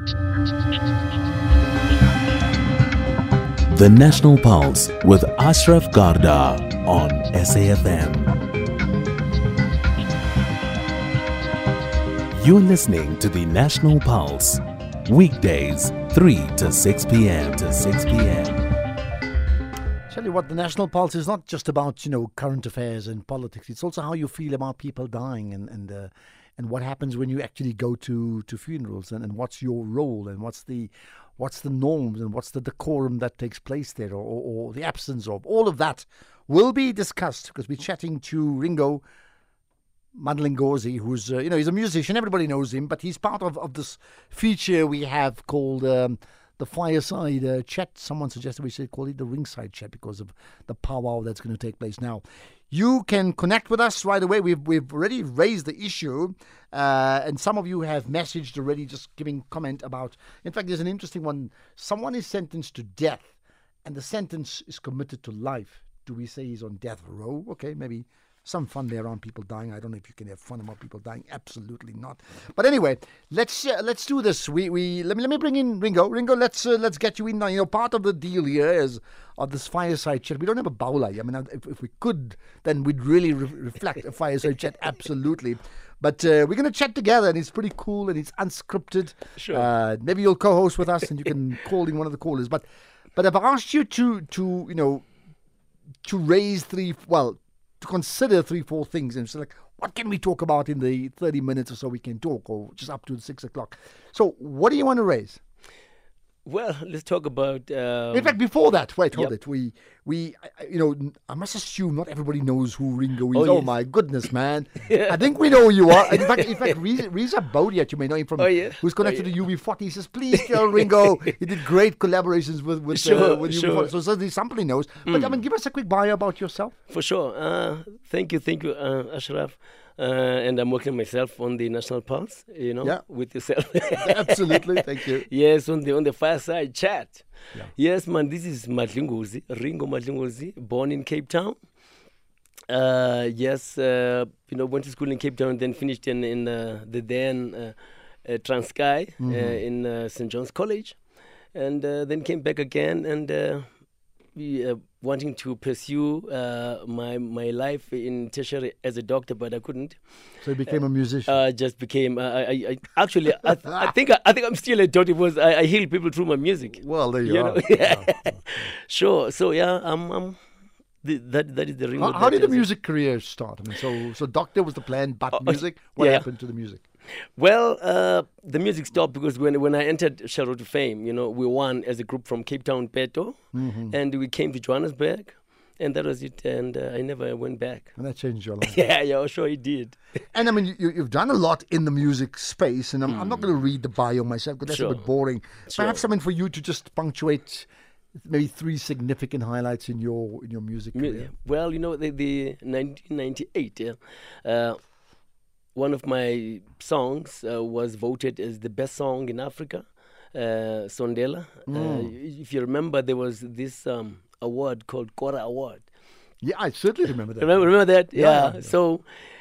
The National Pulse with Ashraf Garda on SAFM. You're listening to the National Pulse, weekdays 3 to 6 p.m. Tell you what, the National Pulse is not just about, current affairs and politics. It's also how you feel about people dying and what happens when you actually go to funerals and what's your role and what's the norms and what's the decorum that takes place there or the absence of. All of that will be discussed because we're chatting to Ringo Madlingozi, who's, he's a musician. Everybody knows him, but he's part of this feature we have called the Fireside Chat. Someone suggested we should call it the Ringside Chat because of the powwow that's going to take place now. You can connect with us right away. We've already raised the issue, and some of you have messaged already, just giving comment about. In fact, there's an interesting one. Someone is sentenced to death, and the sentence is committed to life. Do we say he's on death row? Okay, maybe some fun there around people dying. I don't know if you can have fun about people dying. Absolutely not. But anyway, let's do this. Let me bring in Ringo. Ringo, let's get you in now. Part of the deal here is of this fireside chat. We don't have a bowler. I mean, if we could, then we'd really reflect a fireside chat. Absolutely. But we're going to chat together, and it's pretty cool, and it's unscripted. Sure. Maybe you'll co-host with us, and you can call in one of the callers. But I've asked you to raise to consider 3-4 things, and so what can we talk about in the 30 minutes or so we can talk, or just up to 6 o'clock. So what do you want to raise? Well, let's talk about. In fact, before that, hold it. I must assume not everybody knows who Ringo is. Oh, my goodness, man! Yeah. I think we know who you are. In fact, Reza Bodiat, you may know him from. Who's connected to UB40. He says, "Please tell Ringo he did great collaborations with UB40." Sure. So certainly somebody knows. But give us a quick bio about yourself. For sure. Thank you, Ashraf. And I'm working myself on the National Pulse, with yourself. Absolutely, thank you. Yes, on the Fireside Chat. Yeah. Yes, man, this is Ringo Madlingozi, born in Cape Town. Went to school in Cape Town, then finished in the then Transkei in St. John's College, and then came back again and wanting to pursue my life in tertiary as a doctor, but I couldn't. So you became a musician. Just became. I think I'm still a doctor because I heal people through my music. Well, there you are. Yeah. Sure. So yeah, I'm. That is the ring. How did the music career start? I mean, so doctor was the plan, but music. What happened to the music? Well, the music stopped because when I entered Shalroad to Fame, we won as a group from Cape Town, Peto, and we came to Johannesburg, and that was it. And I never went back. And that changed your life. Yeah, sure it did. And I mean, you've done a lot in the music space, and I'm not going to read the bio myself because that's a bit boring. Sure. Perhaps something for you to just punctuate. Maybe 3 significant highlights in your music career. Well, the 1998. One of my songs was voted as the best song in Africa, Sondela. If you remember, there was this award called Kora Award. Yeah, I certainly remember that. Remember that? Yeah. So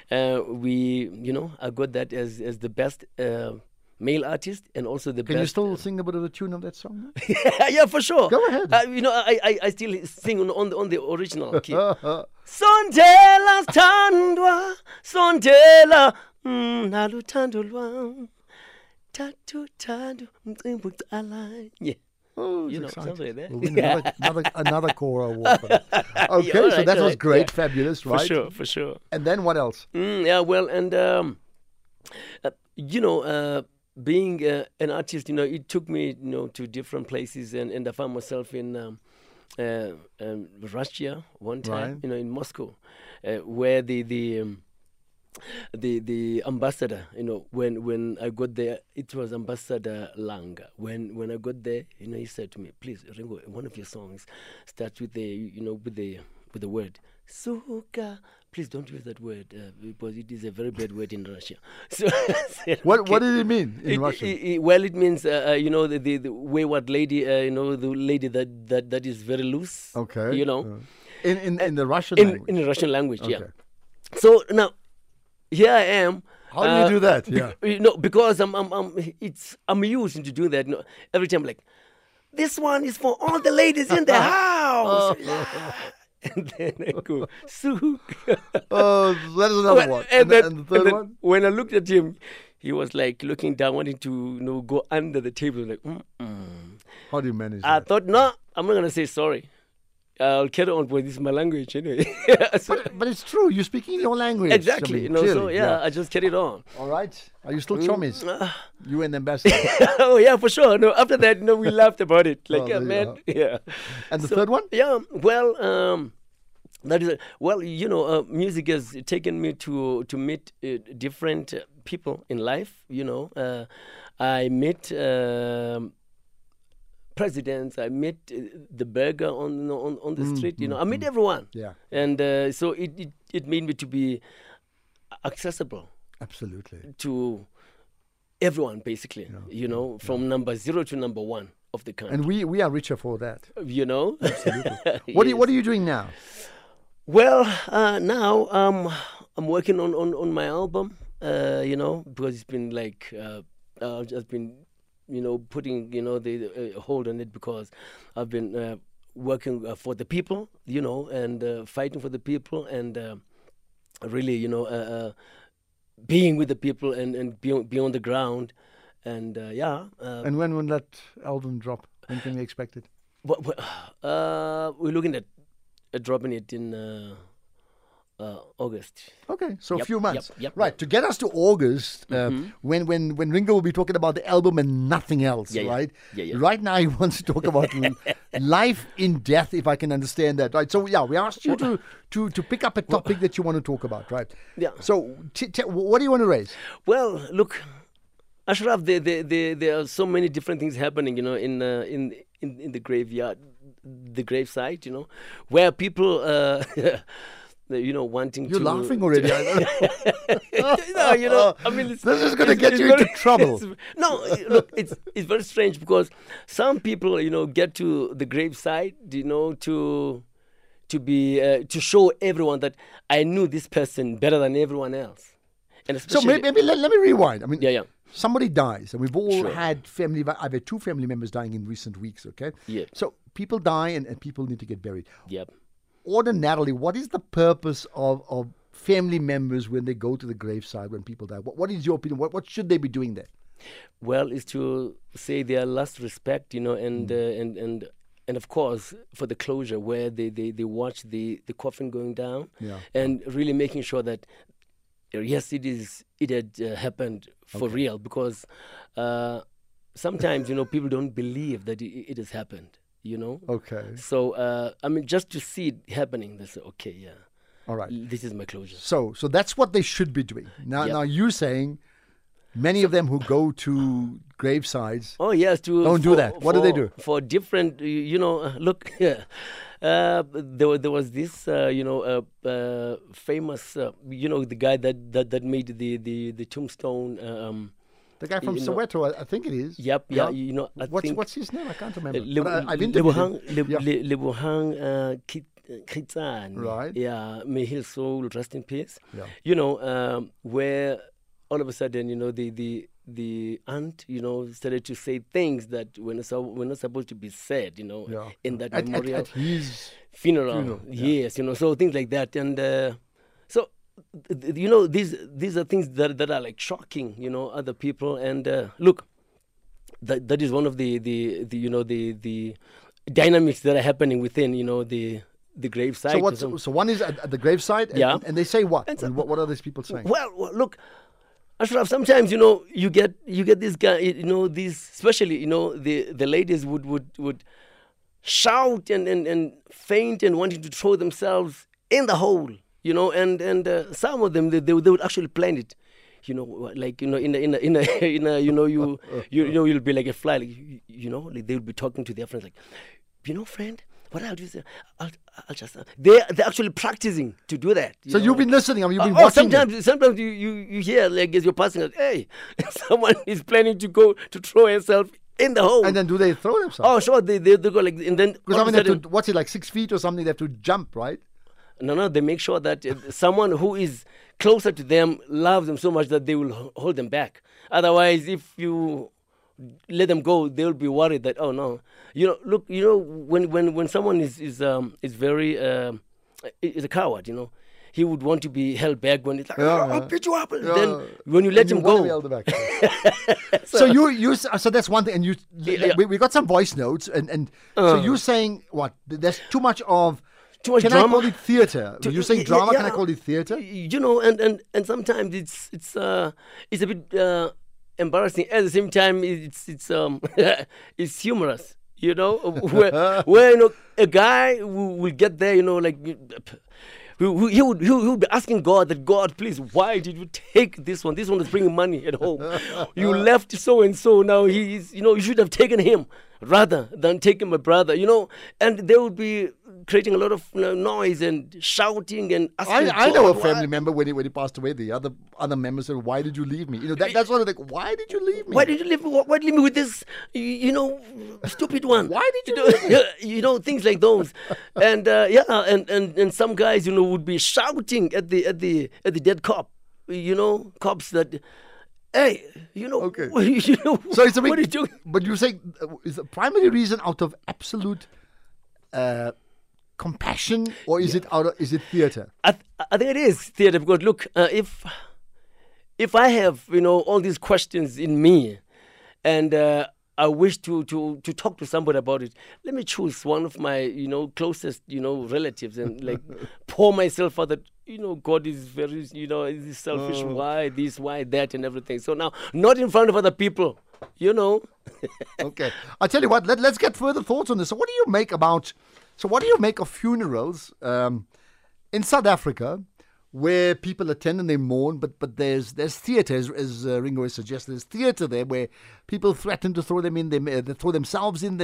I got that as the best male artist and also the best. Can you still sing a bit of the tune of that song? Yeah, for sure. Go ahead. I still sing on the original key. Sondela Tandwa, Sondela Naluthando lwam, Tatu Tadu Mcimbu Cala. Yeah. Oh, something like that. We'll win another Kora Award for that. Okay, so that was great, fabulous, right? For sure. And then what else? Well, and being an artist, it took me, to different places, and I found myself in Russia one time, right. In Moscow, where the ambassador, when I got there, it was Ambassador Langa. When I got there, he said to me, "Please, Ringo, one of your songs starts with the word Suka. Please don't use that word because it is a very bad word in Russia." So said, what did it mean in Russian? Well, it means the wayward lady, the lady that is very loose. Okay. In the Russian language. In the Russian language, okay. yeah. So now here I am. How do you do that? Yeah. Because I'm used to doing that. Every time, like, this one is for all the ladies in the house. And then I go, Sook. Oh, that is another one. And the third one? When I looked at him, he was like looking down, wanting to go under the table. Like, How do you manage I that? thought, no, I'm not going to say sorry. I'll carry on, but this is my language anyway. So, But it's true. You're speaking your language. exactly. I mean, clearly, So, yeah, I just carried on. All right. Are you still chummies? You and the ambassador. Oh, yeah, for sure. No, after that, we laughed about it. Like, Oh, yeah, there you man. Yeah. And the third one? Yeah, well, that is music has taken me to meet different people in life. I met presidents. I met the burger on the street. I met everyone. Yeah. And so it made me to be accessible Absolutely. to everyone, basically. From number 0 to number 1 of the country. And we are richer for that. Absolutely. What are you doing now? Well, now I'm working on my album. Because it's been like I've just been putting the hold on it, because I've been working for the people, and fighting for the people, and really being with the people and be on the ground, and And when will that album drop? When can we expect it? we're looking at dropping it in August. Okay, so a Yep, few months. yep, Right, to get us to August, when Ringo will be talking about the album and nothing else, Yeah, yeah. right? Yeah. Right now he wants to talk about life in death, if I can understand that, right? So, yeah, we asked you to pick up a topic that you want to talk about, right? Yeah. So, what do you want to raise? Well, look, Ashraf, there are so many different things happening, in the graveyard, the gravesite, where people, wanting You're to. laughing already. I mean, This is going to get you into trouble. No, look, it's very strange, because some people, get to the gravesite, to show everyone that I knew this person better than everyone else. And So especially, maybe let me rewind. I mean, yeah. somebody dies, and we've all Sure. had family. I've had 2 family members dying in recent weeks. Okay, Yeah. So people die, and people need to get buried. Yep. Ordinarily, what is the purpose of family members when they go to the graveside when people die? What is your opinion? What should they be doing there? Well, is to say their last respect, and of course for the closure, where they watch the coffin going down, Yeah. and really making sure that yes, it had happened for real, because sometimes people don't believe that it has happened. Okay. So I mean, just to see it happening, they say, okay, yeah, All right. this is my closure. So that's what they should be doing. Now, Yep. now you're saying many of them who go to gravesides. Oh yes, Don't do that. What do they do? For different, look, there was this, famous, the guy that made the tombstone. The guy from you know- Soweto, I think it is. Yep, yeah, I think What's his name? I can't remember. But I've interviewed him. Lebohang Khitsane. Right. Yeah, may his soul rest in peace. Yeah. Where all of a sudden, the aunt, started to say things that were not supposed to be said, Yeah. in that At memorial his funeral. Yes, so things like that, and so these are things that are like shocking, other people, and look, that is one of the dynamics that are happening within, the gravesite. So one is at the graveside, Yeah. and they say what? And I mean, what are these people saying? Well, look, Ashraf, sometimes you get this guy, these, especially the ladies would shout and faint and wanting to throw themselves in the hole, and some of them they would actually plan it, like in a you'll be like a fly, like, like they would be talking to their friends, like, friend, what I'll do is I'll just they're actually practicing to do that. So you've been listening. I mean, you've been Oh, watching. sometimes you hear, like, as you're passing, like, hey, someone is planning to go to throw herself in the hole. And then do they throw themselves? Oh, sure, they go like, and then Because all I mean, of they a have sudden, to, what's it, like 6 feet or something? They have to jump, right? No, they make sure that someone who is closer to them loves them so much that they will hold them back. Otherwise, if you let them go, they'll be worried that, oh no, look, when someone is very is a coward, he would want to be held back when it's like, I'll beat you up. Then when you let him go, so that's one thing. And we got some voice notes, and so you're saying what? There's too much drama. Can I call it theatre? You're saying drama. Can I call it theatre? And sometimes it's a bit embarrassing. At the same time, it's it's humorous. Where a guy will get there, like. He would be asking God that, God, please, why did you take this one? This one is bringing money at home. You left so and so. Now he's, you should have taken him rather than taking my brother. And they would be creating a lot of noise and shouting and asking. I know a family member when he passed away. The other members said, "Why did you leave me?" That's one of the. Why did you leave me? Why did you leave me? Why did you leave me with this? Stupid one. Why did you leave me? Things like those, and and some guys would be shouting at the dead cop. Cops that. Hey, Okay. So it's a big, what are you doing? But you say is the primary reason out of absolute compassion, or is it theatre? I think it is theatre because look, if I have all these questions in me, and I wish to talk to somebody about it, let me choose one of my closest relatives and like pour myself out that God is very is selfish. Why this? Why that? And everything. So now, not in front of other people. Okay, I'll tell you what. Let's get further thoughts on this. So, what do you make of funerals in South Africa, where people attend and they mourn, but there's theatre, as Ringo has suggested. There's theatre there where people threaten to throw them in. They throw themselves in.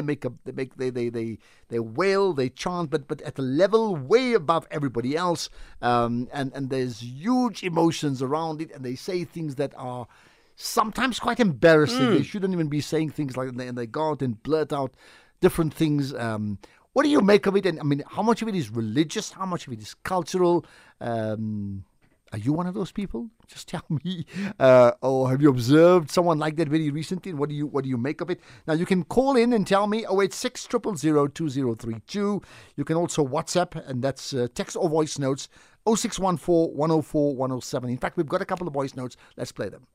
They wail, they chant, but at a level way above everybody else. And there's huge emotions around it, and they say things that are sometimes quite embarrassing. They shouldn't even be saying things like that, and they go out and blurt out different things. What do you make of it? And I mean, how much of it is religious? How much of it is cultural? Are you one of those people? Just tell me. Or have you observed someone like that very recently? And what do you make of it? Now, you can call in and tell me 086 000 2032. You can also WhatsApp, and that's text or voice notes 0614 104 107. In fact, we've got a couple of voice notes. Let's play them.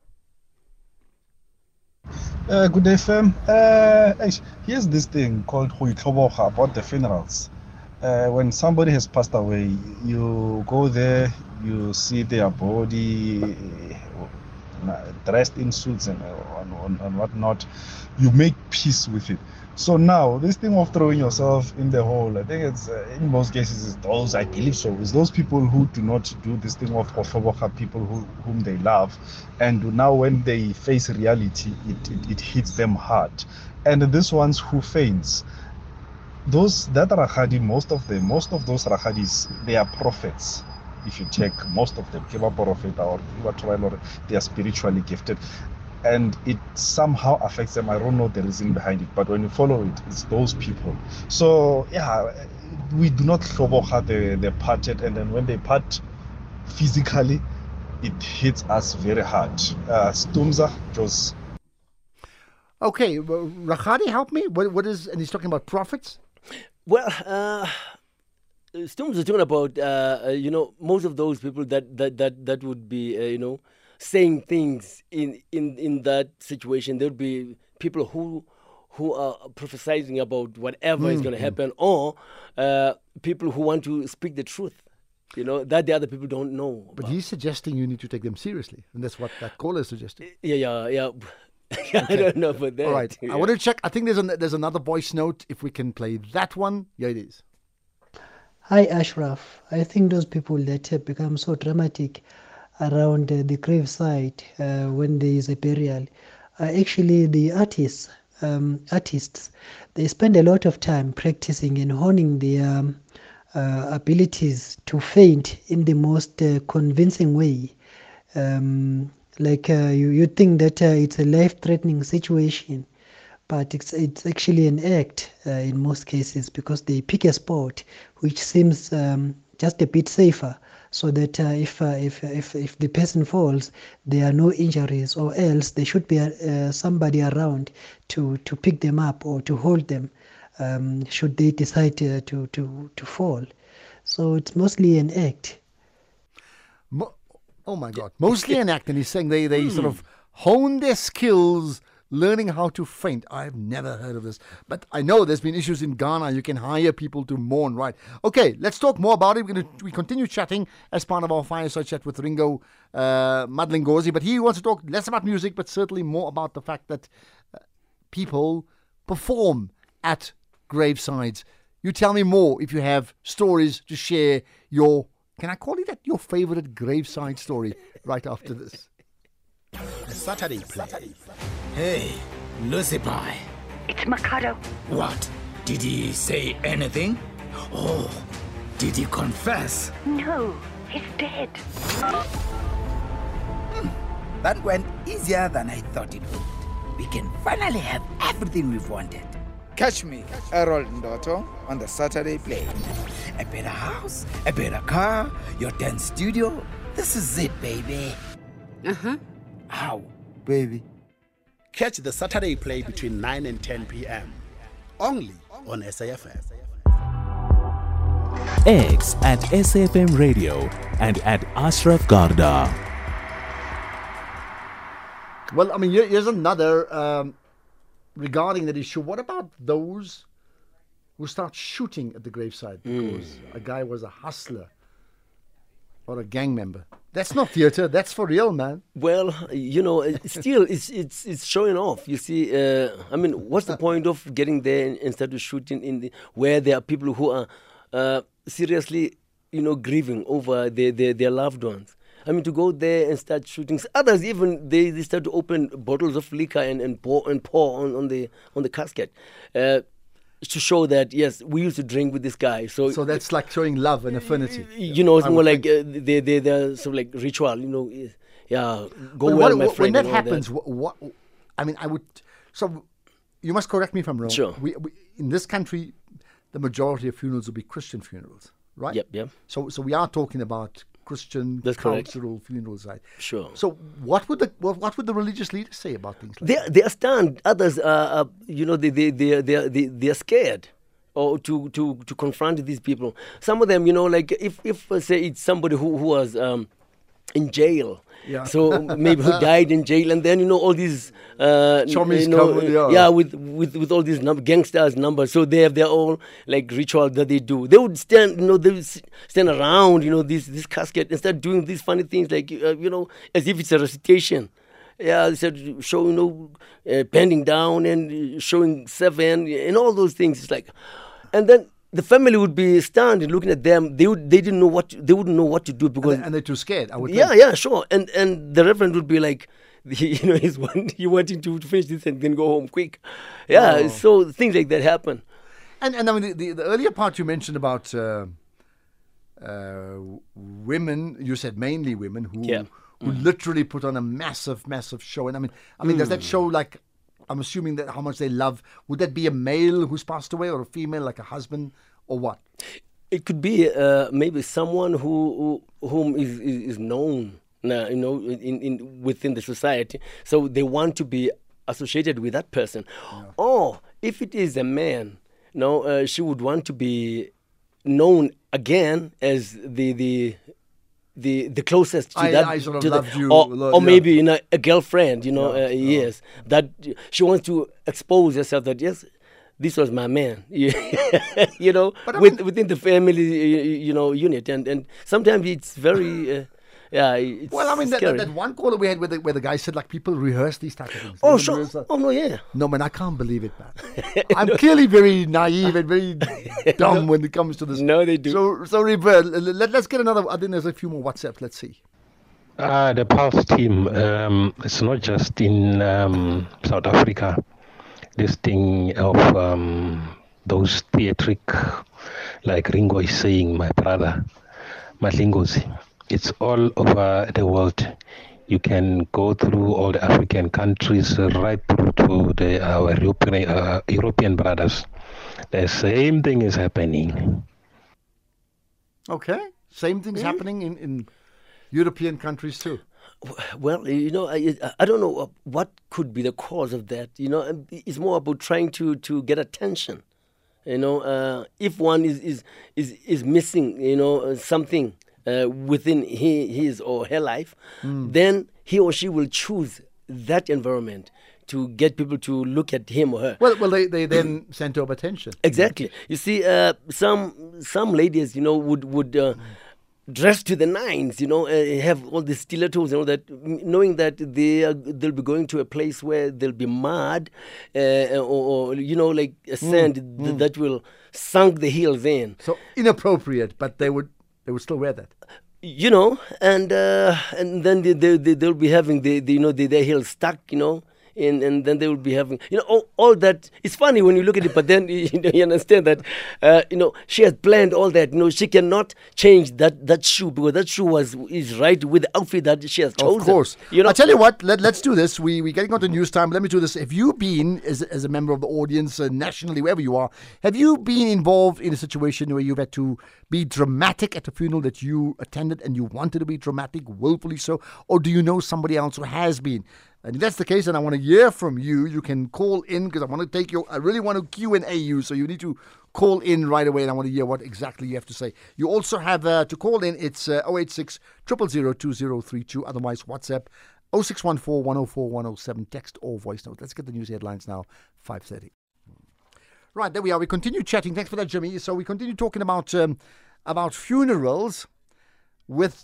Good day, fam. Here's this thing called Huitlobocha about the funerals. When somebody has passed away, you go there, you see their body dressed in suits and whatnot. You make peace with it. So now, this thing of throwing yourself in the hole, I think it's, in most cases, I believe so, is those people who do not do this thing of Hofobocha, people whom they love, and now when they face reality, it hits them hard. And these ones who faints, that Rakhadi, most of those Rakhadis, they are prophets. If you check, most of them, Kiba Prophet or they are spiritually gifted. And it somehow affects them. I don't know the reason behind it, but when you follow it, it's those people. So yeah, we do not shobocha the parted, and then when they part physically, it hits us very hard. Stumza, Jos. Okay, Rakhadi, help me. What is? And he's talking about prophets. Well, Stumza is talking about most of those people that would be saying things in that situation. There would be people who are prophesying about whatever is going to happen, or people who want to speak the truth, that the other people don't know about. But he's suggesting you need to take them seriously, and that's what that caller is suggesting. Yeah. Okay. I don't know about that. All right, I want to check. I think there's another voice note. If we can play that one. Yeah, it is. Hi, Ashraf. I think those people that have become so dramatic around the gravesite when there is a burial, actually the artists, they spend a lot of time practicing and honing their abilities to faint in the most convincing way. You think that it's a life-threatening situation, but it's actually an act in most cases, because they pick a spot which seems just a bit safer, so that if the person falls, there are no injuries, or else there should be somebody around to pick them up or to hold them should they decide to fall. So it's mostly an act. Oh my God. Mostly an act. And he's saying they sort of hone their skills learning how to faint. I've never heard of this. But I know there's been issues in Ghana. You can hire people to mourn, right? Okay, let's talk more about it. We continue chatting as part of our fireside chat with Ringo Madlingozi. But he wants to talk less about music, but certainly more about the fact that people perform at gravesides. You tell me more if you have stories to share. Can I call it that? Your favorite graveside story right after this. The Saturday play. Hey, Lucy Pie. It's Mikado. What? Did he say anything? Oh, did he confess? No, he's dead. That went easier than I thought it would. We can finally have everything we've wanted. Catch me, Errol Ndoto, on the Saturday play. A better house, a better car, your dance studio. This is it, baby. Uh-huh. How? Baby. Catch the Saturday play between 9 and 10 p.m. Only on SAFM. X at SAFM Radio and at Ashraf Garda. Well, I mean, here's another regarding that issue. What about those who start shooting at the graveside because a guy was a hustler or a gang member? That's not theatre. That's for real, man. Well, still, it's showing off. You see, I mean, what's the point of getting there and start to shooting where there are people who are seriously, grieving over their loved ones? I mean, to go there and start shooting. Others even they start to open bottles of liquor and pour on the casket. To show that, yes, we used to drink with this guy. So that's like showing love and affinity. It's more like they're sort of like ritual, go well, my friend. When that happens, what I mean, I would... So you must correct me if I'm wrong. Sure. We, in this country, the majority of funerals will be Christian funerals, right? Yep. So we are talking about Christian cultural funerals, right? Sure. So what would the religious leaders say about things like that? They are stunned. Others are, they are scared, or to confront these people. Some of them, like if say it's somebody who was in jail. Yeah. So maybe who died in jail, and then all these chommies come, with all these gangsters numbers. So they have their own like ritual that they do. They would stand, they would stand around, this casket and start doing these funny things like as if it's a recitation. Yeah, they said show bending down and showing seven and all those things. It's like, and then the family would be stunned looking at them. They wouldn't know what to do because and they're too scared. I would think. Yeah, sure. And the reverend would be like, he's wanting to finish this and then go home quick. Yeah, so things like that happen. And I mean the earlier part you mentioned about women. You said mainly women who literally put on a massive show. And I mean, does that show like? I'm assuming that how much they love. Would that be a male who's passed away or a female, like a husband, or what? It could be maybe someone whom is known, within the society. So they want to be associated with that person. Yeah. Or if it is a man, she would want to be known again as the closest to that, I sort of loved you, or maybe a girlfriend, yes, that she wants to expose herself that yes, this was my man, within the family, unit, and sometimes it's very. It's well, I mean, that one caller we had where the guy said, like, people rehearse these type of things. Oh, sure. Oh, no, yeah. No, man, I can't believe it, man. I'm clearly very naive and very dumb when it comes to this. No, they do. So Rupert, let's get another. I think there's a few more WhatsApps. Let's see. The Pulse team, it's not just in South Africa. This thing of those theatric, like Ringo is saying, my brother, Madlingozi. It's all over the world. You can go through all the African countries, right through to our European brothers. The same thing is happening. Okay. Same things happening in European countries too. Well, I don't know what could be the cause of that. It's more about trying to get attention. If one is missing, something within his or her life, then he or she will choose that environment to get people to look at him or her. Well, they then center of attention. Exactly. You see, some ladies, would dress to the nines, have all the stilettos and all that, knowing that they'll be going to a place where there'll be mud or like a sand that will sunk the heels in. So inappropriate, but they would still wear that. And then they'll be having their heels stuck, and then they will be having, all that. It's funny when you look at it, but then you understand that, she has planned all that. She cannot change that shoe because that shoe is right with the outfit that she has chosen. Of course. I tell you what, let's do this. We're getting on to news time. Let me do this. Have you been, as a member of the audience, nationally, wherever you are, have you been involved in a situation where you've had to be dramatic at a funeral that you attended and you wanted to be dramatic, willfully so? Or do you know somebody else who has been? And if that's the case, and I want to hear from you, you can call in because I really want to Q&A you, so you need to call in right away and I want to hear what exactly you have to say. You also have to call in, it's 086 000 2032, otherwise WhatsApp 0614 104 107, text or voice note. Let's get the news headlines now, 5:30. Right, there we are. We continue chatting. Thanks for that, Jimmy. So we continue talking about funerals with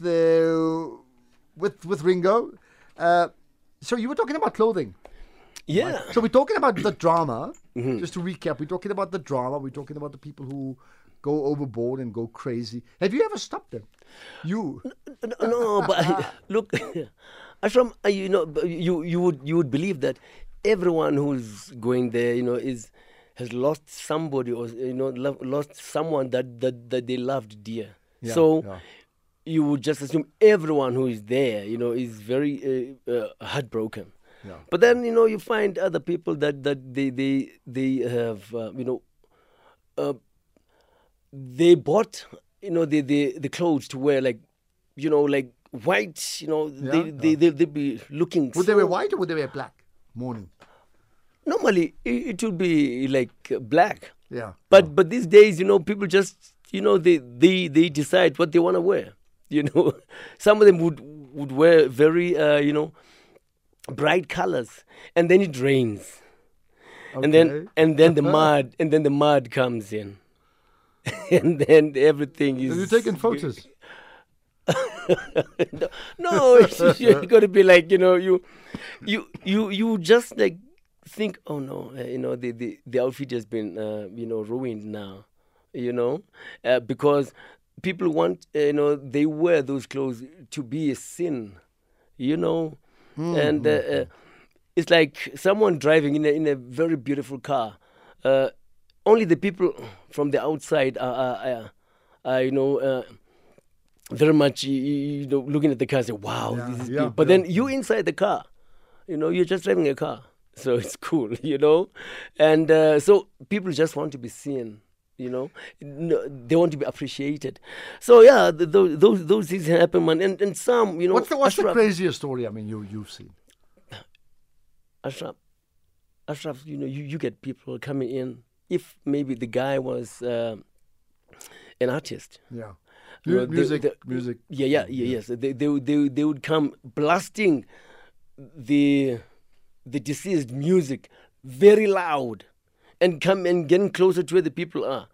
Ringo. So you were talking about clothing. Yeah. Right? So we're talking about the drama. Just to recap, we're talking about the drama. We're talking about the people who go overboard and go crazy. Have you ever stopped them? You? No, but look, Ashram, you would believe that everyone who's going there, has lost somebody or lost someone that they loved dear. Yeah, so. Yeah. You would just assume everyone who is there, is very heartbroken. Yeah. But then, you find other people that they have, they bought, the clothes to wear, like white, they'll be looking. Would they wear white or would they wear black? Mourning. Normally, it would be like black. Yeah. But these days, people just, they decide what they want to wear. Some of them would wear very, bright colors, and then it rains, okay. and then the mud comes in, and then everything is. Have you taken photos? No, you got to be like you just like think, oh no, the outfit has been ruined now, because. People want, they wear those clothes to be a sin, and it's like someone driving in a very beautiful car. Only the people from the outside are very much, looking at the car and say, wow, this is beautiful. But then you inside the car, you're just driving a car, so it's cool, and so people just want to be seen. They want to be appreciated. So yeah, those things happen, man. And some, What's the craziest story? I mean, you've seen. Ashraf, you get people coming in. If maybe the guy was an artist. Yeah. Music. Yeah. Yes. They would come blasting the deceased music very loud. And come and getting closer to where the people are.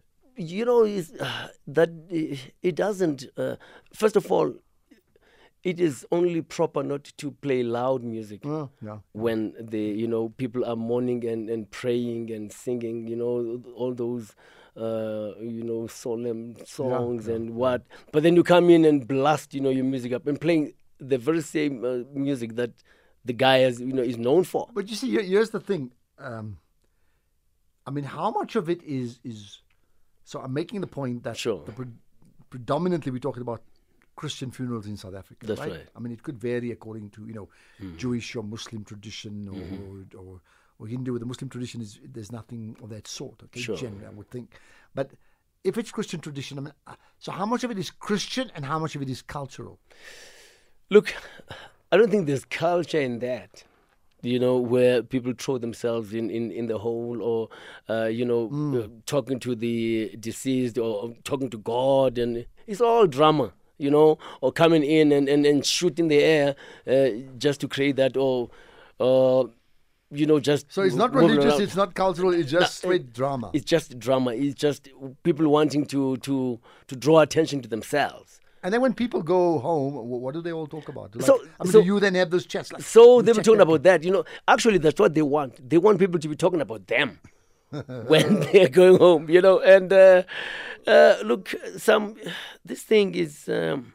That it doesn't. First of all, it is only proper not to play loud music when the people are mourning and praying and singing. All those solemn songs and what. But then you come in and blast your music up and playing the very same music that the guy is known for. But you see, here's the thing. I mean, how much of it is so I'm making the point that predominantly we're talking about Christian funerals in South Africa. That's right. I mean, it could vary according to, Jewish or Muslim tradition or Hindu. The Muslim tradition there's nothing of that sort, okay? Generally, I would think. But if it's Christian tradition, I mean, so how much of it is Christian and how much of it is cultural? Look, I don't think there's culture in that. Where people throw themselves in the hole, or talking to the deceased, or talking to God, and it's all drama. Or coming in and shoot in the air just to create that, or just. So it's not religious, around. It's not cultural, it's just straight drama. It's just drama. It's just people wanting to draw attention to themselves. And then when people go home, what do they all talk about? Like, so do you then have those chats? Like, so they were talking about that. Actually, that's what they want. They want people to be talking about them when they're going home. And look, this thing is,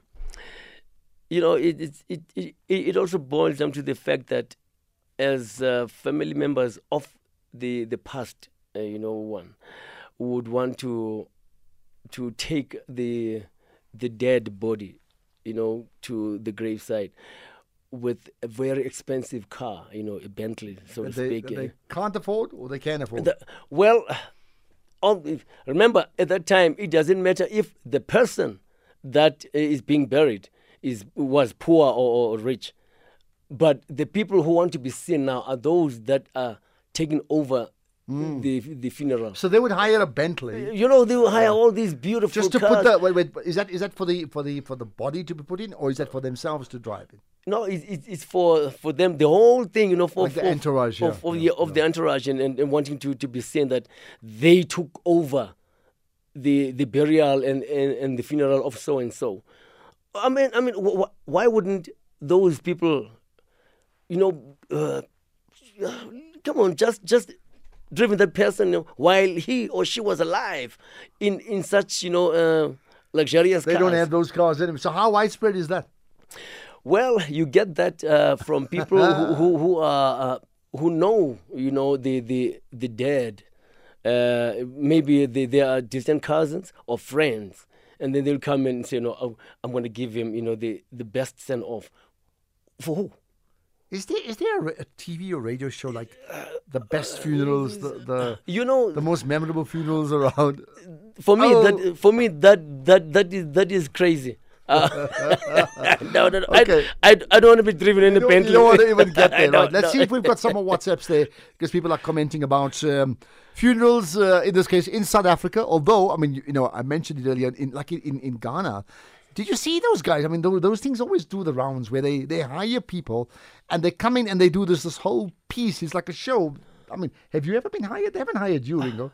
it also boils down to the fact that as family members of the past, one would want to take the dead body, to the graveside with a very expensive car, a Bentley, so to speak. They can't afford, or they can afford? Remember, at that time, it doesn't matter if the person that is being buried was poor or rich. But the people who want to be seen now are those that are taking over the funeral. So they would hire a Bentley. They would hire all these beautiful just to cars. put that. Wait, is that for the body to be put in, or is that for themselves to drive it? No, it's for them. The whole thing, for like the entourage, of the entourage, and wanting to be seen that they took over the burial and the funeral of so and so. I mean, why wouldn't those people, come on, just driven that person while he or she was alive in such luxurious cars. They don't have those cars anymore. So how widespread is that? Well, you get that from people who know the dead. Maybe they are distant cousins or friends, and then they'll come and say, I'm going to give him the best send off. For who? Is there a TV or radio show like the best funerals, the most memorable funerals around? For me, that is crazy. No. Okay. I don't want to be driven in the Bentley. You don't want to even get there, right? Let's see if we've got some more WhatsApps there, because people are commenting about funerals, in this case, in South Africa. Although, I mentioned it earlier, in Ghana. Did you see those guys? Those things always do the rounds where they hire people and they come in and they do this whole piece. It's like a show. Have you ever been hired? They haven't hired you, Ringo.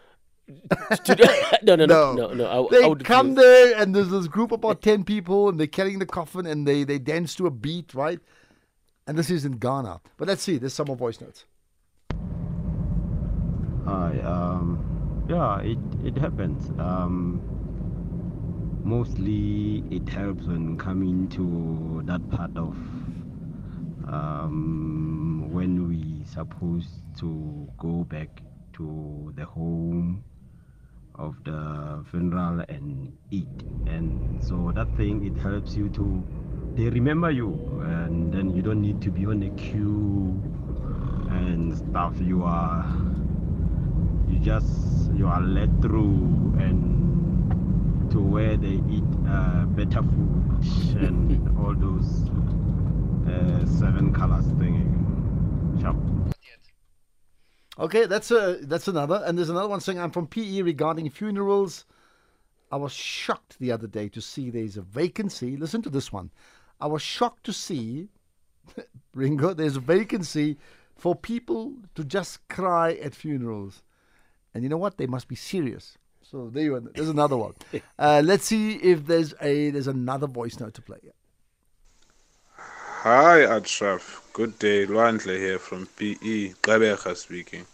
No. They come there and there's this group of about 10 people and they're carrying the coffin and they dance to a beat, right? And this is in Ghana. But let's see. There's some more voice notes. Hi. It happens. Mostly it helps when coming to that part of when we supposed to go back to the home of the funeral and eat, and so that thing, it helps you they remember you, and then you don't need to be on a queue and stuff. You are led through and to where they eat better food and all those 7 colors thing. Ciao. Okay, that's another. And there's another one saying, I'm from PE regarding funerals. I was shocked the other day to see there's a vacancy. Listen to this one. I was shocked to see, Ringo, there's a vacancy for people to just cry at funerals. And you know what? They must be serious. So there you are. There's another one. Let's see if there's another voice note to play. Hi, Ashraf. Good day. Luandle here from PE. Gqeberha speaking.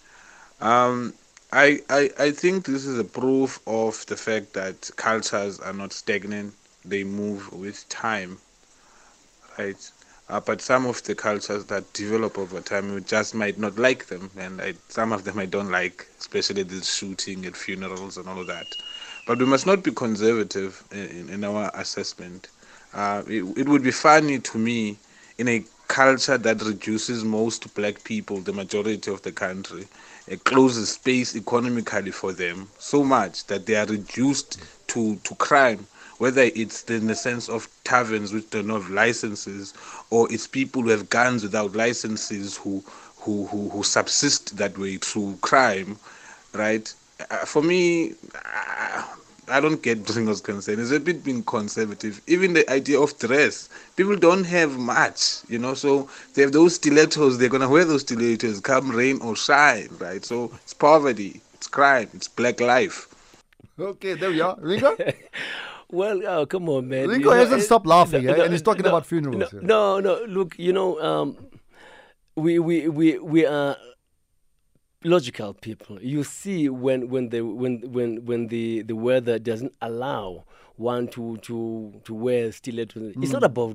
I think this is a proof of the fact that cultures are not stagnant. They move with time, right? But some of the cultures that develop over time, you just might not like them, and some of them I don't like, especially the shooting at funerals and all of that. But we must not be conservative in our assessment. It would be funny to me in a culture that reduces most black people, the majority of the country. It closes space economically for them so much that they are reduced to crime, whether it's in the sense of taverns which don't have licenses, or it's people who have guns without licenses who subsist that way through crime, right? For me, I don't get Ringo's concern. It's a bit being conservative. Even the idea of dress, people don't have much, you know, so they have those stilettos, they're going to wear those stilettos come rain or shine, right? So it's poverty, it's crime, it's black life. Okay, there we are. Ringo? Well, come on, man. Ringo hasn't stopped laughing, and he's talking about funerals. No, look, we are logical people. You see, when the weather doesn't allow one to wear stilettos, it's not about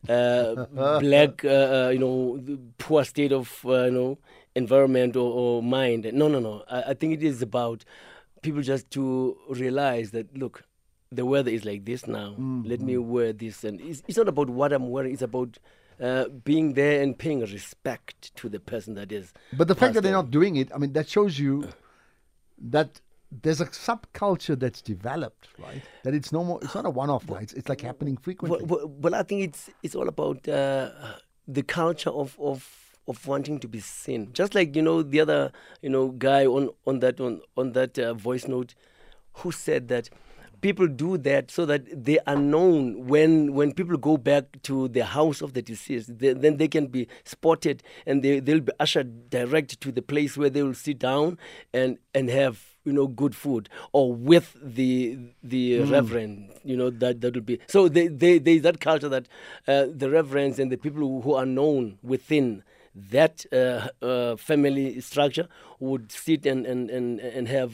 black, poor state of environment or mind. No. I think it is about people just to realize that, look, the weather is like this now. Let me wear this, and it's not about what I'm wearing. It's about being there and paying respect to the person that is. But the fact that they're not doing it, I mean, that shows you that there's a subculture that's developed, right? That it's no more. It's not a one-off, right? It's like happening frequently. Well, I think it's all about the culture of wanting to be seen. Just like the other guy on that voice note who said that people do that so that they are known when people go back to the house of the deceased. Then they can be spotted, and they'll be ushered direct to the place where they will sit down and have good food, or with the reverend. That will be so. There's that culture that the reverends and the people who are known within that family structure would sit and have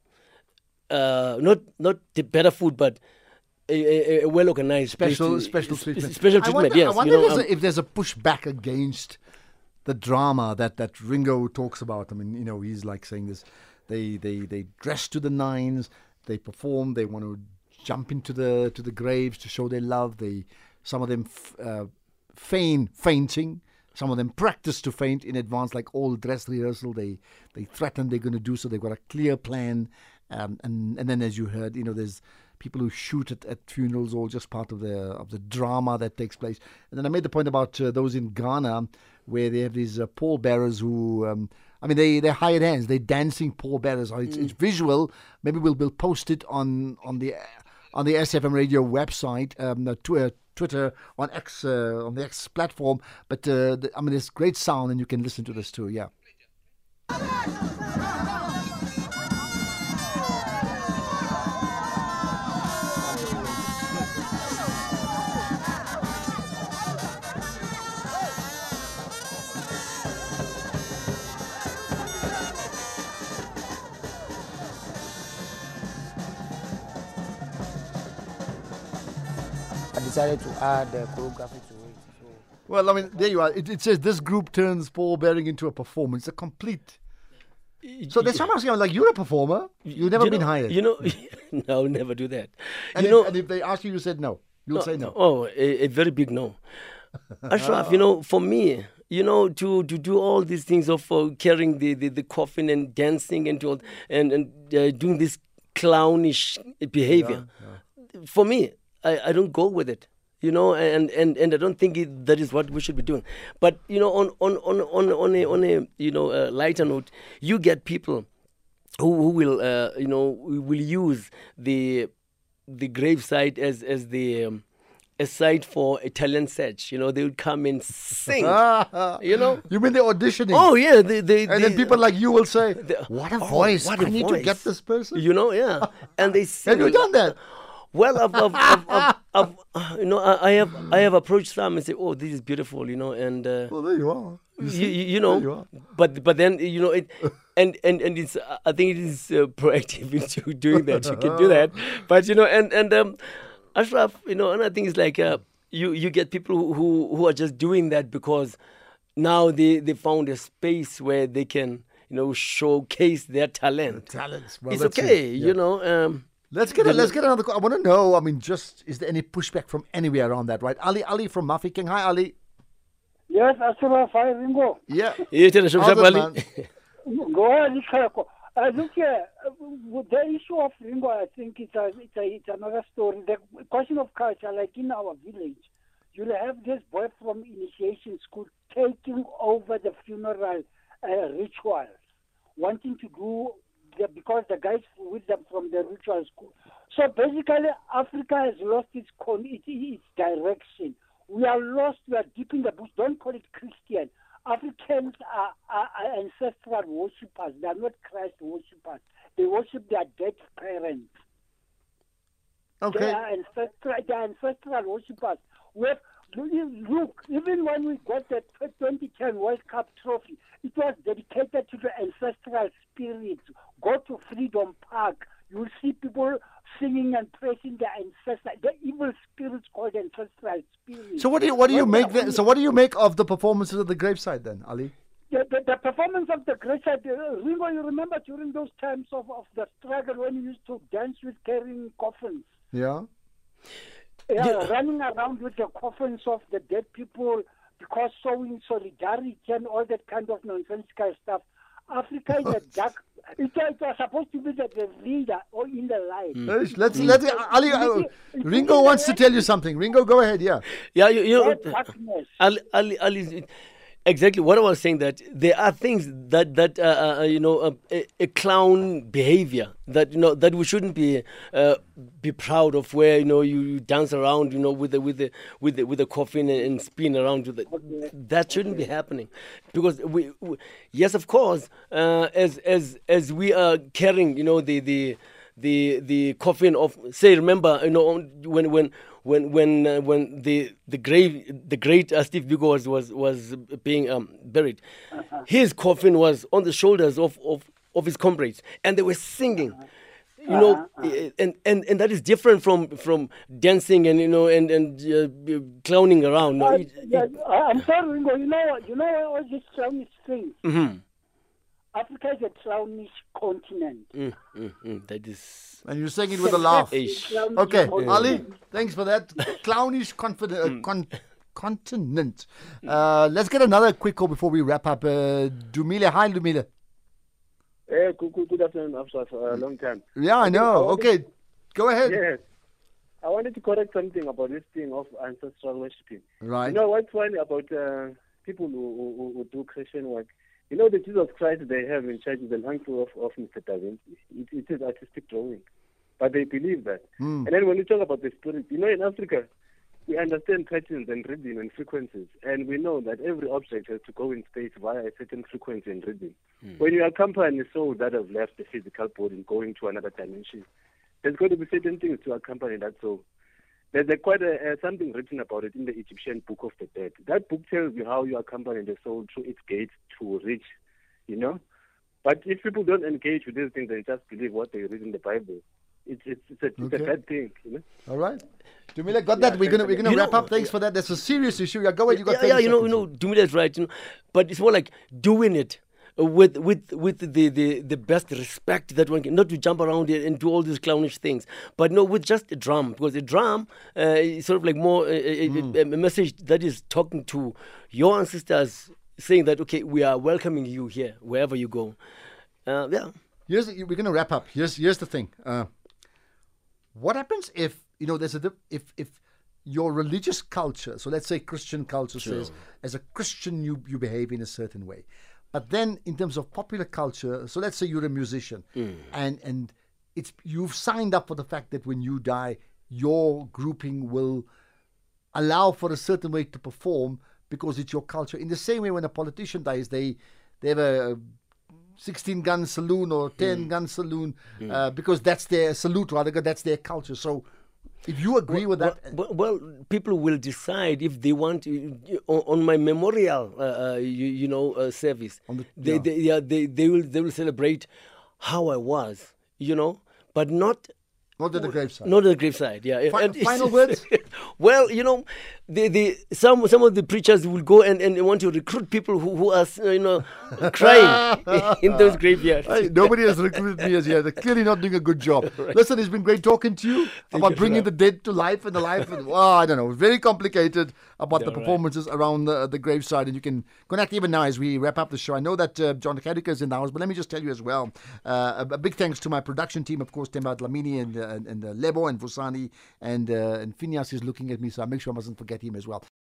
not the better food, but a well organized special treatment. Special treatment. Yes. I wonder if there's a pushback against the drama that Ringo talks about. I mean, he's like saying this. They dress to the nines. They perform. They want to jump into the graves to show their love. Some of them feign fainting. Some of them practice to faint in advance, like all dress rehearsal. They threaten they're going to do so. They've got a clear plan. And then, as you heard, there's people who shoot at funerals, all just part of the drama that takes place. And then I made the point about those in Ghana, where they have these pallbearers who, they're hired hands. They're dancing pallbearers. It's visual. Maybe we'll post it on the SFM Radio website, Twitter, on X, on the X platform. But there's great sound, and you can listen to this too. Yeah. Decided to add choreography to it. Well, there you are. It says this group turns pallbearing into a performance, a complete. So there's some asking, like, you're a performer. You've never been hired. No, never do that. And if they ask you said no, you'll say no. Oh, a very big no. Ashraf, for me, to do all these things of carrying the coffin and dancing and doing this clownish behavior, for me, I don't go with it, and I don't think that is what we should be doing. But on a lighter note, you get people who will will use the gravesite as a site for a talent search. They would come and sing. You mean they're auditioning? Oh yeah, and then people like you will say, "What a voice! I need to get this person." Yeah, and they sing. Have you done that? Well, I have approached some and say, "Oh, this is beautiful," and well, there you are. There you are. But then it, and it's I think it is proactive into doing that. You can do that, but Ashraf, another thing is like you get people who are just doing that because now they found a space where they can showcase their talent. Talents. Well, it's okay, Let's get another. I want to know. Is there any pushback from anywhere around that? Right, Ali from Mafeking. Hi, Ali. Yes, Asura Fire Ringo. Yeah. Go ahead, look here, with the issue of Ringo, I think it's another story. The question of culture, like in our village, you'll have this boy from initiation school taking over the funeral rituals, wanting to do because the guys with them from the ritual school. So basically, Africa has lost its direction. We are lost. We are deep in the bush. Don't call it Christian. Africans are ancestral worshippers. They are not Christ worshippers. They worship their dead parents. Okay. They are ancestral worshippers. Look, even when we got the 2010 World Cup trophy, it was dedicated to the ancestral spirits. Go to Freedom Park. You'll see people singing and praising the ancestral, the evil spirits called ancestral spirits. So what do you make? So what do you make of the performances of the graveside then, Ali? The performance of the graveside, Ringo, you remember during those times of the struggle when you used to dance with carrying coffins? Yeah. Running around with the coffins of the dead people because showing solidarity and all that kind of nonsensical stuff. Africa is a dark. It was supposed to be the leader or in the light. Let's Ali. Ringo wants to tell you something. Ringo, go ahead. Yeah. Yeah. Ali, exactly what I was saying, that there are things that a clown behavior that we shouldn't be proud of, where you dance around with the coffin and spin around with it. That shouldn't be happening, because we yes, of course, as we are carrying the coffin of, say, remember when the great Steve Biko was being buried, his coffin was on the shoulders of his comrades, and they were singing, and that is different from dancing and clowning around. I'm sorry, Ringo. You know all these clownish things. Mm-hmm. Africa is a clownish continent. That is. And you're saying it with a laugh. Okay, Ali, thanks for that. Clownish continent. Let's get another quick call before we wrap up. Dumile, hi Dumile. Hey, good afternoon, Afsha, for a long time. Yeah, I know. Okay, go ahead. Yes. I wanted to correct something about this thing of ancestral worshipping. Right. You know what's funny about people who do Christian work? The Jesus Christ they have in church is an uncle of Mr. Da Vinci. It is artistic drawing. But they believe that. And then when you talk about the spirit, in Africa, we understand patterns and rhythm and frequencies. And we know that every object has to go in space via a certain frequency and rhythm. When you accompany a soul that has left the physical body and going to another dimension, there's got to be certain things to accompany that soul. There's quite something written about it in the Egyptian Book of the Dead. That book tells you how you accompany the soul through its gates to reach, But if people don't engage with these things and just believe what they read in the Bible, it's a bad thing, All right. Dumile, got that? We're gonna wrap up. Thanks for that. That's a serious issue. Yeah, go ahead. You got Dumile is right. But it's more like doing it with the best respect that one can, not to jump around and do all these clownish things, but no, with just a drum, because a drum is sort of like more a message that is talking to your ancestors, saying that, okay, we are welcoming you here wherever you go. Yeah. We're going to wrap up. Here's the thing. What happens if if your religious culture, so let's say Christian culture, says as a Christian you behave in a certain way, but then in terms of popular culture, so let's say you're a musician and you've signed up for the fact that when you die, your grouping will allow for a certain way to perform because it's your culture. In the same way, when a politician dies, they have a 16-gun saloon or 10-gun saloon because that's their salute, rather, that's their culture. So if you agree with that... Well, people will decide if they want on my memorial, service. They will celebrate how I was, but not... Not at the graveside. Not at the graveside, yeah. Final words? Well, some of the preachers will go and want to recruit people who are crying in those graveyards. Hey, nobody has recruited me as yet. They're clearly not doing a good job. Right. Listen, it's been great talking to you about bringing the dead to life and the life. I don't know, very complicated about the performances around the graveside. And you can connect even now as we wrap up the show. I know that John Kadika is in the house, but let me just tell you as well, a big thanks to my production team, of course, Temba Dlamini and Lebo and Vusani and Phineas is looking at me, so I make sure I mustn't forget him as well.